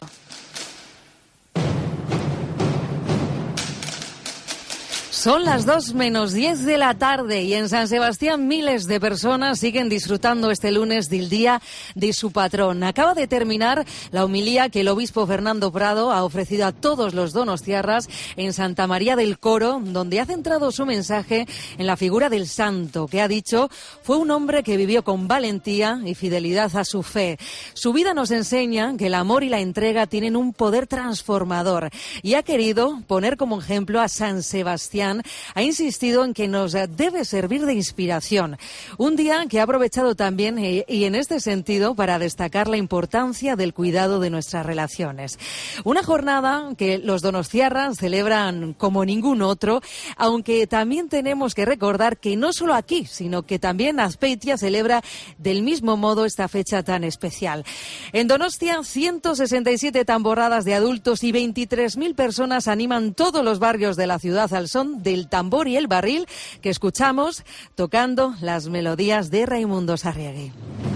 Son las 2:10 de la tarde y en San Sebastián miles de personas siguen disfrutando este lunes del día de su patrón. Acaba de terminar la homilía que el obispo Fernando Prado ha ofrecido a todos los donostiarras en Santa María del Coro, donde ha centrado su mensaje en la figura del santo, que ha dicho fue un hombre que vivió con valentía y fidelidad a su fe. Su vida nos enseña que el amor y la entrega tienen un poder transformador y ha querido poner como ejemplo a San Sebastián. Ha insistido en que nos debe servir de inspiración. Un día que ha aprovechado también y en este sentido para destacar la importancia del cuidado de nuestras relaciones. Una jornada que los donostiarras celebran como ningún otro, aunque también tenemos que recordar que no solo aquí, sino que también Azpeitia celebra del mismo modo esta fecha tan especial. En Donostia, 167 tamborradas de adultos y 23.000 personas animan todos los barrios de la ciudad al son del tambor y el barril que escuchamos tocando las melodías de Raimundo Sarriegi.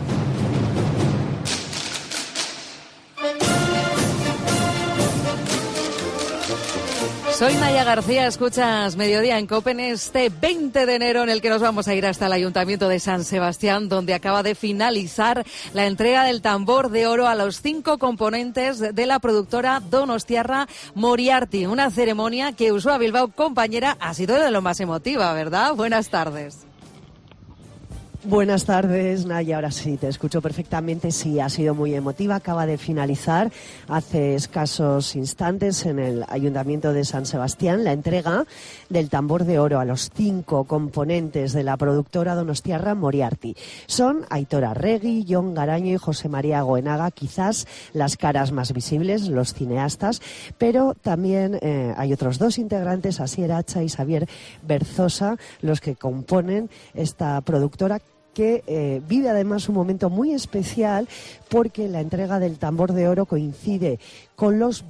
Soy Naya García, escuchas Mediodía en COPE en este 20 de enero en el que nos vamos a ir hasta el Ayuntamiento de San Sebastián, donde acaba de finalizar la entrega del tambor de oro a los 5 componentes de la productora donostiarra Moriarty. Una ceremonia que Uxue Bilbao, compañera, ha sido de lo más emotiva, ¿verdad? Buenas tardes. Buenas tardes, Naya. Ahora sí, te escucho perfectamente. Sí, ha sido muy emotiva. Acaba de finalizar hace escasos instantes en el Ayuntamiento de San Sebastián la entrega del tambor de oro a los 5 componentes de la productora donostiarra Moriarty. Son Aitor Arregui, Jon Garaño y José María Goenaga, quizás las caras más visibles, los cineastas, pero también hay otros 2 integrantes, Asier Hacha y Xavier Berzosa, los que componen esta productora, que vive además un momento muy especial porque la entrega del tambor de oro coincide con los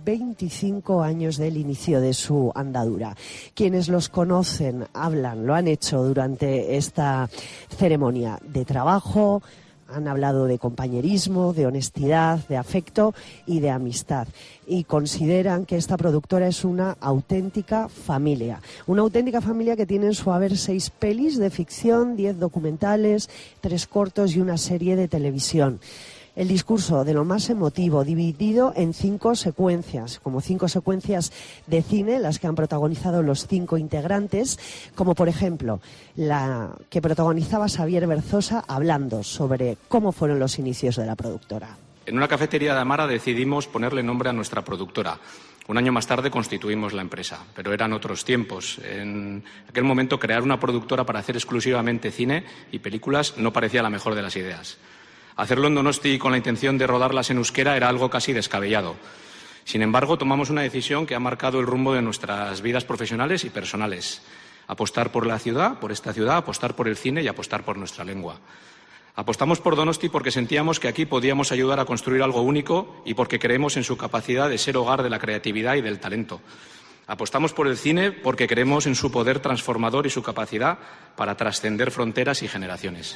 25 años del inicio de su andadura. Quienes los conocen, hablan, lo han hecho durante esta ceremonia de trabajo. Han hablado de compañerismo, de honestidad, de afecto y de amistad. Y consideran que esta productora es una auténtica familia. Una auténtica familia que tiene en su haber 6 pelis de ficción, 10 documentales, 3 cortos y una serie de televisión. El discurso de lo más emotivo, dividido en 5 secuencias, como 5 secuencias de cine, las que han protagonizado los 5 integrantes, como por ejemplo la que protagonizaba Xavier Berzosa hablando sobre cómo fueron los inicios de la productora. En una cafetería de Amara decidimos ponerle nombre a nuestra productora. Un año más tarde constituimos la empresa, pero eran otros tiempos. En aquel momento crear una productora para hacer exclusivamente cine y películas no parecía la mejor de las ideas. Hacerlo en Donosti con la intención de rodarlas en euskera era algo casi descabellado. Sin embargo, tomamos una decisión que ha marcado el rumbo de nuestras vidas profesionales y personales. Apostar por la ciudad, por esta ciudad, apostar por el cine y apostar por nuestra lengua. Apostamos por Donosti porque sentíamos que aquí podíamos ayudar a construir algo único y porque creemos en su capacidad de ser hogar de la creatividad y del talento. Apostamos por el cine porque creemos en su poder transformador y su capacidad para trascender fronteras y generaciones.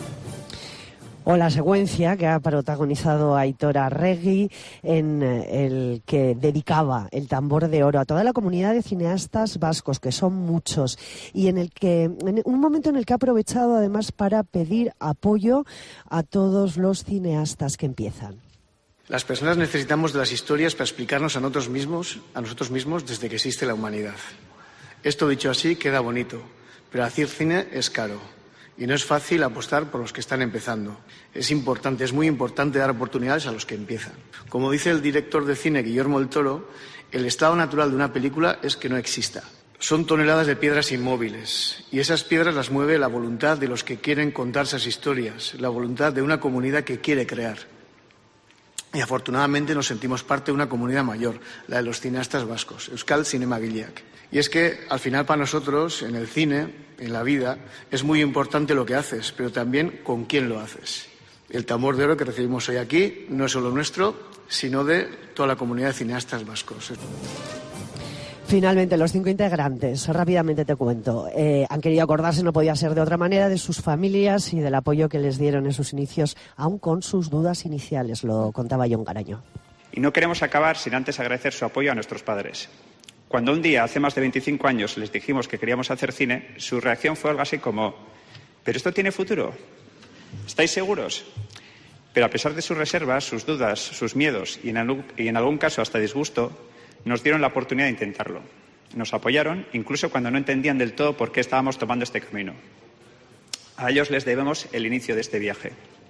O la secuencia que ha protagonizado Aitor Arregui, en el que dedicaba el tambor de oro a toda la comunidad de cineastas vascos, que son muchos, y en un momento en el que ha aprovechado además para pedir apoyo a todos los cineastas que empiezan. Las personas necesitamos de las historias para explicarnos a nosotros mismos desde que existe la humanidad. Esto dicho así queda bonito, pero hacer cine es caro. Y no es fácil apostar por los que están empezando. Es muy importante dar oportunidades a los que empiezan. Como dice el director de cine Guillermo del Toro, el estado natural de una película es que no exista. Son toneladas de piedras inmóviles y esas piedras las mueve la voluntad de los que quieren contar esas historias, la voluntad de una comunidad que quiere crear. y afortunadamente nos sentimos parte de una comunidad mayor, la de los cineastas vascos, Euskal Zinemagileak. Y es que al final para nosotros, en el cine, en la vida, es muy importante lo que haces, pero también con quién lo haces. El tambor de oro que recibimos hoy aquí no es solo nuestro, sino de toda la comunidad de cineastas vascos. Finalmente, los 5 integrantes, rápidamente te cuento, han querido acordarse, no podía ser de otra manera, de sus familias y del apoyo que les dieron en sus inicios, aun con sus dudas iniciales, lo contaba Jon Garaño. Y no queremos acabar sin antes agradecer su apoyo a nuestros padres. Cuando un día, hace más de 25 años, les dijimos que queríamos hacer cine, su reacción fue algo así como: ¿pero esto tiene futuro? ¿Estáis seguros? Pero a pesar de sus reservas, sus dudas, sus miedos y en algún caso hasta disgusto, nos dieron la oportunidad de intentarlo. Nos apoyaron, incluso cuando no entendían del todo por qué estábamos tomando este camino. A ellos les debemos el inicio de este viaje.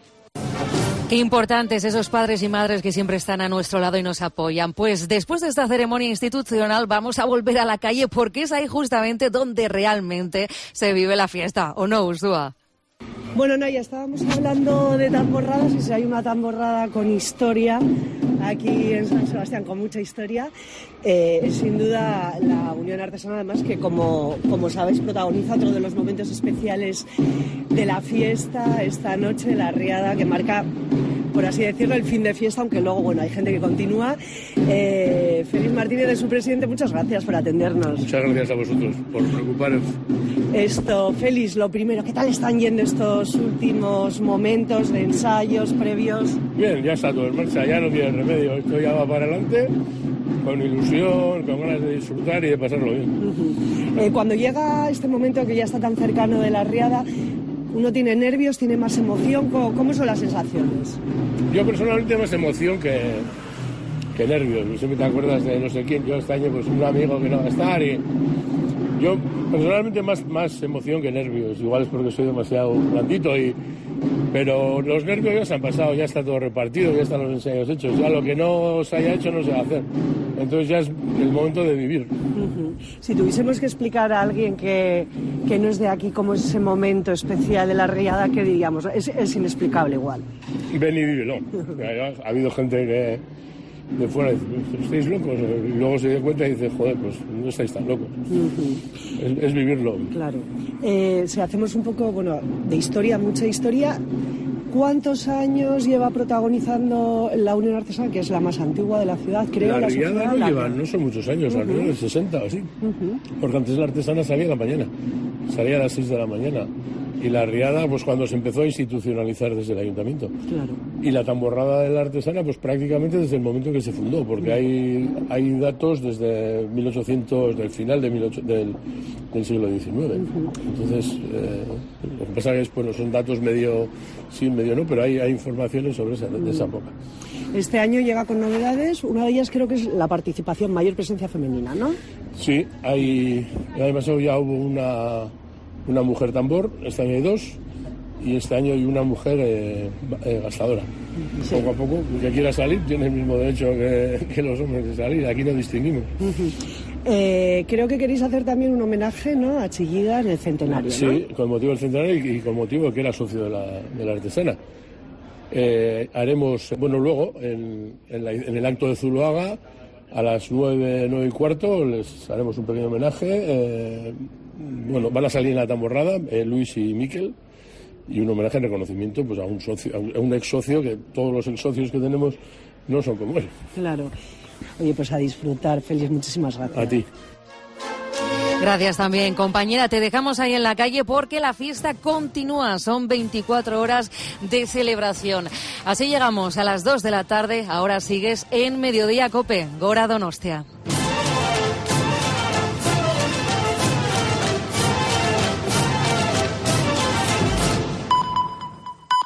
Qué importantes esos padres y madres que siempre están a nuestro lado y nos apoyan. Pues después de esta ceremonia institucional vamos a volver a la calle porque es ahí justamente donde realmente se vive la fiesta. ¿O no, Ursúa? Bueno, no, ya estábamos hablando de tamborradas y si hay una tamborrada con historia aquí en San Sebastián, con mucha historia, es sin duda la Unión Artesana, además que como sabéis protagoniza otro de los momentos especiales de la fiesta esta noche, la riada que marca, por así decirlo, el fin de fiesta, aunque luego, bueno, hay gente que continúa. Félix Martínez, de su presidente, muchas gracias por atendernos. Muchas gracias a vosotros por preocuparos. Félix, lo primero, ¿qué tal están yendo estos últimos momentos de ensayos previos? Bien, ya está todo en marcha, ya no tiene remedio. Esto ya va para adelante, con ilusión, con ganas de disfrutar y de pasarlo bien. Cuando llega este momento que ya está tan cercano de la riada, ¿uno tiene nervios, tiene más emoción? ¿Cómo son las sensaciones? Yo personalmente más emoción que nervios. Siempre te acuerdas de no sé quién. Yo este año pues un amigo que no va a estar y yo personalmente más emoción que nervios. Igual es porque soy demasiado blandito pero los nervios ya se han pasado, ya está todo repartido, ya están los ensayos hechos. Ya lo que no se haya hecho no se va a hacer. Entonces ya es el momento de vivir. Si tuviésemos que explicar a alguien que no es de aquí cómo es ese momento especial de la riada, ¿qué diríamos? Es inexplicable igual. Ven y vívelo. Ha habido gente que de fuera dice: ¿estáis locos? Y luego se dio cuenta y dice: joder, pues no estáis tan locos. Es vivirlo. Claro. Si hacemos un poco, de historia, mucha historia, ¿cuántos años lleva protagonizando la Unión Artesana, que es la más antigua de la ciudad, creo? La riada no son muchos años, alrededor de 60 o así. Porque antes la artesana salía a la mañana, salía a las 6 de la mañana. Y la riada, pues cuando se empezó a institucionalizar desde el ayuntamiento. Claro. Y la tamborrada de la artesana, pues prácticamente desde el momento que se fundó, porque hay datos desde 1800, del final del siglo XIX. Entonces, lo que pasa es que son datos medio sí, medio no, pero hay informaciones sobre de esa época. Este año llega con novedades, una de ellas creo que es la participación, mayor presencia femenina, ¿no? Sí, el año pasado ya hubo una mujer tambor, este año hay 2, y este año hay una mujer gastadora. Sí. Poco a poco, el que quiera salir tiene el mismo derecho que los hombres de salir, aquí no distinguimos. Creo que queréis hacer también un homenaje, ¿no?, a Chillida en el centenario, ¿no? Sí, con motivo del centenario y con motivo que era socio de la artesana. Haremos, luego, en el acto de Zuloaga, a las 9:15, les haremos un pequeño homenaje. Van a salir en la tamborrada Luis y Miquel, y un homenaje en reconocimiento pues a un socio, a un ex socio, que todos los ex socios que tenemos no son como él. Claro. Oye, pues a disfrutar. Félix, muchísimas gracias. A ti. Gracias también, compañera. Te dejamos ahí en la calle porque la fiesta continúa. Son 24 horas de celebración. Así llegamos a las 2 de la tarde. Ahora sigues en Mediodía Cope. Gora Donostia.